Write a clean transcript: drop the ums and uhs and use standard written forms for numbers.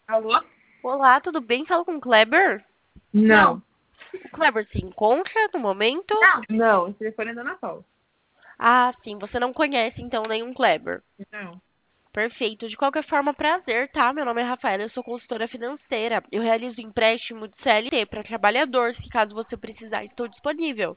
Alô? Olá, tudo bem? Falo com o Kleber? Não. O Kleber se encontra no momento? Não, esse telefone é da Ana Paula. Ah, sim, você não conhece então nenhum Kleber. Não. Perfeito. De qualquer forma, prazer, tá? Meu nome é Rafaela, eu sou consultora financeira. Eu realizo empréstimo de CLT para trabalhador, se caso você precisar, estou disponível.